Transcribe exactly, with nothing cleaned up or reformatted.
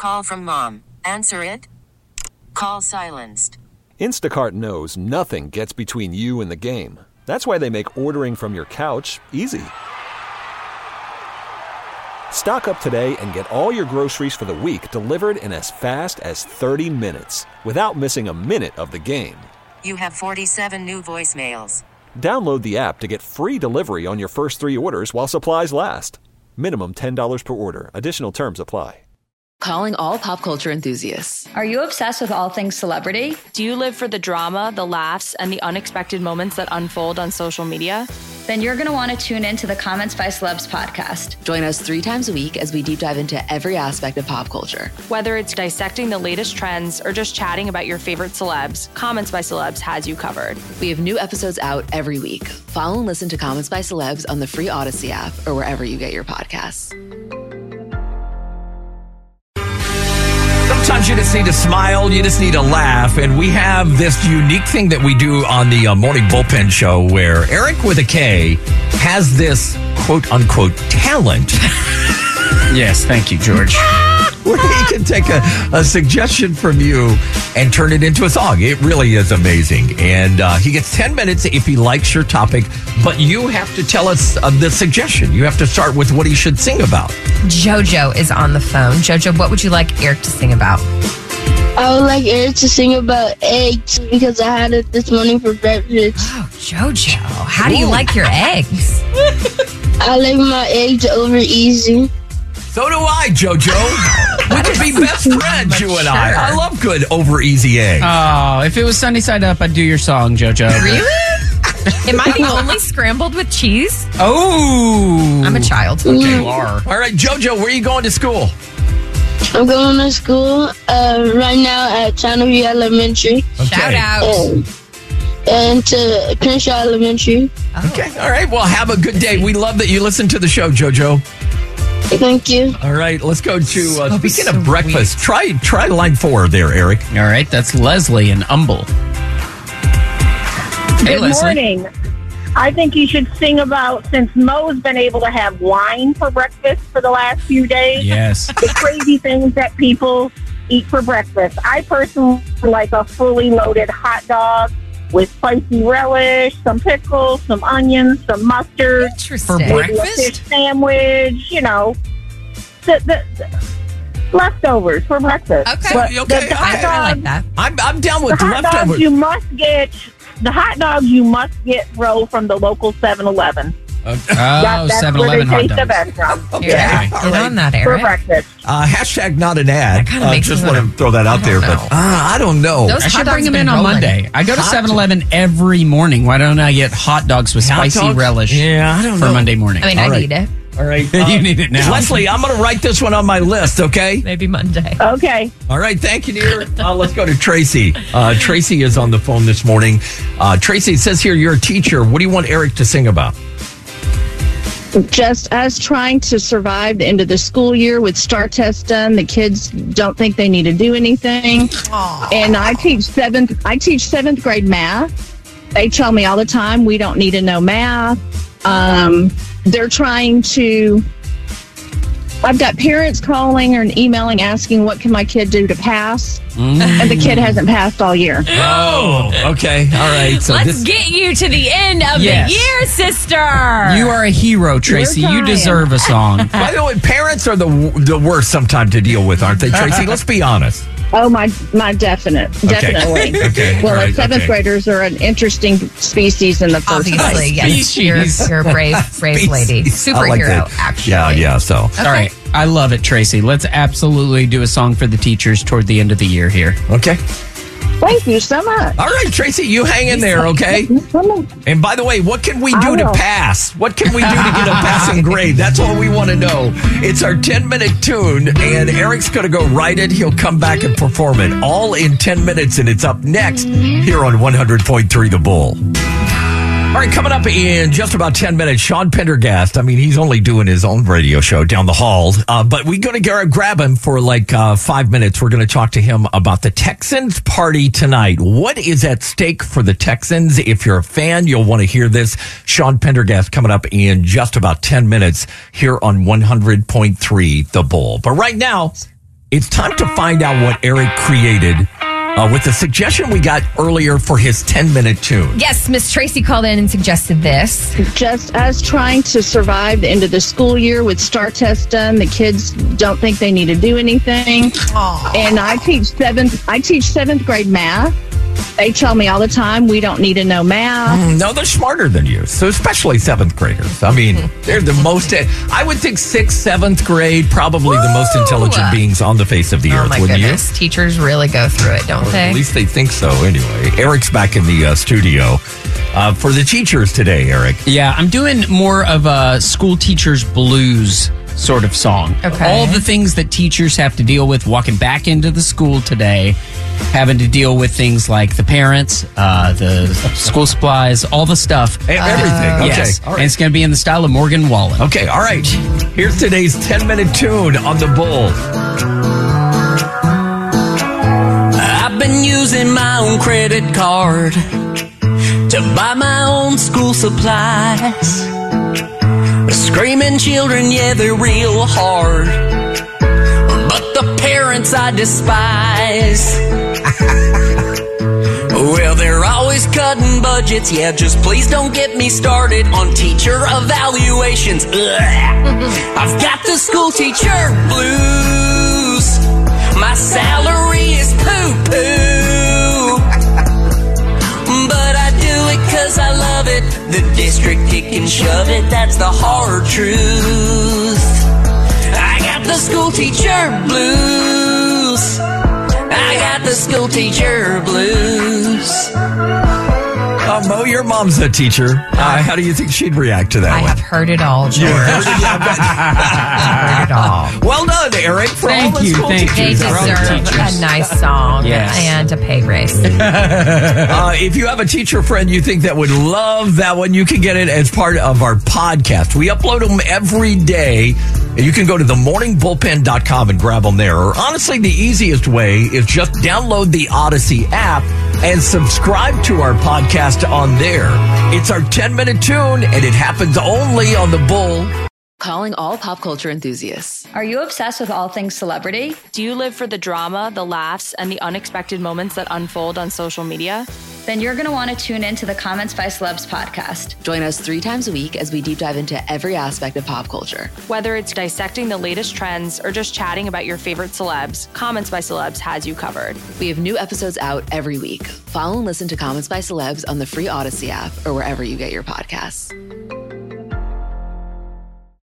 Call from mom. Answer it. Call silenced. Instacart knows nothing gets between you and the game. That's why they make ordering from your couch easy. Stock up today and get all your groceries for the week delivered in as fast as thirty minutes without missing a minute of the game. You have forty-seven new voicemails. Download the app to get free delivery on your first three orders while supplies last. Minimum ten dollars per order. Additional terms apply. Calling all pop culture enthusiasts. Are you obsessed with all things celebrity? Do you live for the drama, the laughs, and the unexpected moments that unfold on social media? Then you're going to want to tune into the Comments by Celebs podcast. Join us three times a week as we deep dive into every aspect of pop culture. Whether it's dissecting the latest trends or just chatting about your favorite celebs, Comments by Celebs has you covered. We have new episodes out every week. Follow and listen to Comments by Celebs on the free Odyssey app or wherever you get your podcasts. Sometimes you just need to smile, you just need to laugh, and we have this unique thing that we do on the uh, Morning Bullpen Show where Eric with a K has this quote-unquote talent. Yes, thank you, George. Where he can take a, a suggestion from you and turn it into a song. It really is amazing. And uh, he gets ten minutes if he likes your topic, but you have to tell us uh, the suggestion. You have to start with what he should sing about. Jojo is on the phone. Jojo, what would you like Eric to sing about? I would like Eric to sing about eggs because I had it this morning for breakfast. Oh, Jojo. How do you Ooh. like your eggs? I like my eggs over easy. So do I, JoJo. We could be best friends, you and I. I love good over easy eggs. Oh, if it was sunny side up, I'd do your song, JoJo. Really? Am I the only scrambled with cheese? Oh. I'm a child. Okay, you are. All right, JoJo, where are you going to school? I'm going to school uh, right now at Channelview Elementary. Okay. Shout out. And, and to Crenshaw Elementary. Oh. Okay, all right. Well, have a good day. We love that you listen to the show, JoJo. Thank you. All right, let's go to, uh, so speaking sweet. of breakfast, try try line four there, Eric. All right, that's Leslie in Humble. Hey, Good Leslie. morning. I think you should sing about, since Mo's been able to have wine for breakfast for the last few days, yes, the crazy things that people eat for breakfast. I personally like a fully loaded hot dog with spicy relish, some pickles, some onions, some mustard. Interesting. For maybe a breakfast? fish sandwich, you know, the, the, the leftovers for breakfast. Okay, But okay, the hot okay. I like dogs- that. I'm I'm down The with the hot leftovers. dogs you must get, the hot dogs you must get roll from the local seven eleven. Oh, That- that's seven where they eleven hot taste the dogs. best from. Okay. Yeah. All Get right. on that, For Eric. breakfast. Uh, hashtag not an ad. That kinda Uh, makes just me want wanna- to throw that out I there, don't but know. uh, I don't know. Those I should hot bring dogs them been in on rolling. Monday. I go to Hot- seven eleven every morning. Why don't I get hot dogs with Hot spicy dogs? relish Yeah, I don't for know. Monday morning? I mean, All I right. need it. All right, You need it now. Leslie, I'm going to write this one on my list. Okay. Maybe Monday. Okay. All right, thank you, dear. Uh, let's go to Tracy. Uh, Tracy is on the phone this morning. Uh, Tracy, it says here you're a teacher. What do you want Eric to sing about? Just us trying to survive the end of the school year with STAR tests done. The kids don't think they need to do anything. And I teach seventh. I teach seventh grade math. They tell me all the time we don't need to know math. Um, they're trying to. I've got parents calling or emailing asking what can my kid do to pass, Mm. and the kid hasn't passed all year. Oh, okay. All right. So Let's this, get you to the end of Yes. the year, sister. You are a hero, Tracy. You trying. deserve a song. by the way, parents are the the worst sometimes to deal with, aren't they, Tracy? Let's be honest. Oh my, my definite, definitely. Okay. Well, All right, seventh okay. graders are an interesting species in the first Obviously, place. yes. You're, Species. you're a brave, brave lady. Species. I like Superhero, that. actually. Yeah, yeah. So, All right. I love it, Tracy. Let's absolutely do a song for the teachers toward the end of the year here. okay. Thank you so much. All right, Tracy, you hang in there, okay? And by the way, what can we do I to will. pass? What can we do to get a passing grade? That's all we want to know. It's our ten-minute tune, and Eric's going to go write it. He'll come back and perform it all in ten minutes, and it's up next here on one hundred point three The Bull. All right, coming up in just about ten minutes, Sean Pendergast. I mean, he's only doing his own radio show down the hall, uh, but we're going to grab him for like uh, five minutes. We're going to talk to him about the Texans party tonight. What is at stake for the Texans? If you're a fan, you'll want to hear this. Sean Pendergast coming up in just about ten minutes here on one hundred point three The Bull. But right now, It's time to find out what Eric created uh, with the suggestion we got earlier for his ten-minute tune. Yes, Miss Tracy called in and suggested this. Just us trying to survive the end of the school year with STAR tests done, the kids don't think they need to do anything. Aww. And I teach seventh. I teach seventh grade math. They tell me all the time we don't need to know math. Mm, no, they're smarter than you. So especially seventh graders. I mean, they're the most. I would think sixth, seventh grade, probably Woo! the most intelligent beings on the face of the oh earth. My wouldn't goodness, you? Teachers really go through it, don't or they? At least they think so. Anyway, Eric's back in the uh, studio uh, for the teachers today. Eric, yeah, I'm doing more of a school teachers blues sort of song. Okay. All the things that teachers have to deal with walking back into the school today, having to deal with things like the parents, uh, the school supplies, all the stuff. Everything. Uh, okay. Yes. All right. And it's going to be in the style of Morgan Wallen. Okay. All right. Here's today's ten-minute tune on the Bull. I've been using my own credit card to buy my own school supplies. Screaming children, yeah, they're real hard. But the parents I despise. Well, they're always cutting budgets. Yeah, just please don't get me started on teacher evaluations. Ugh. I've got the school teacher blues. My salary is poo-poo. But I do it cause I love it. The district kick and shove it, that's the hard truth. I got the school teacher blues. I got the school teacher blues. Uh, Mo, your mom's a teacher. Uh, how do you think she'd react to that I one? have heard it all, George. I've heard it all. Well done, Eric, for Thank all the you, school thank teachers. They you. deserve a nice song Yes. and a pay raise. Uh, if you have a teacher friend you think that would love that one, you can get it as part of our podcast. We upload them every day. And you can go to the morning bullpen dot com and grab them there. Or honestly, the easiest way is just download the Odyssey app and subscribe to our podcast on there. It's our ten-minute tune, and it happens only on the Bull. Calling all pop culture enthusiasts. Are you obsessed with all things celebrity? Do you live for the drama, the laughs, and the unexpected moments that unfold on social media? Then you're going to want to tune in to the Comments by Celebs podcast. Join us three times a week as we deep dive into every aspect of pop culture. Whether it's dissecting the latest trends or just chatting about your favorite celebs, Comments by Celebs has you covered. We have new episodes out every week. Follow and listen to Comments by Celebs on the free Odyssey app or wherever you get your podcasts.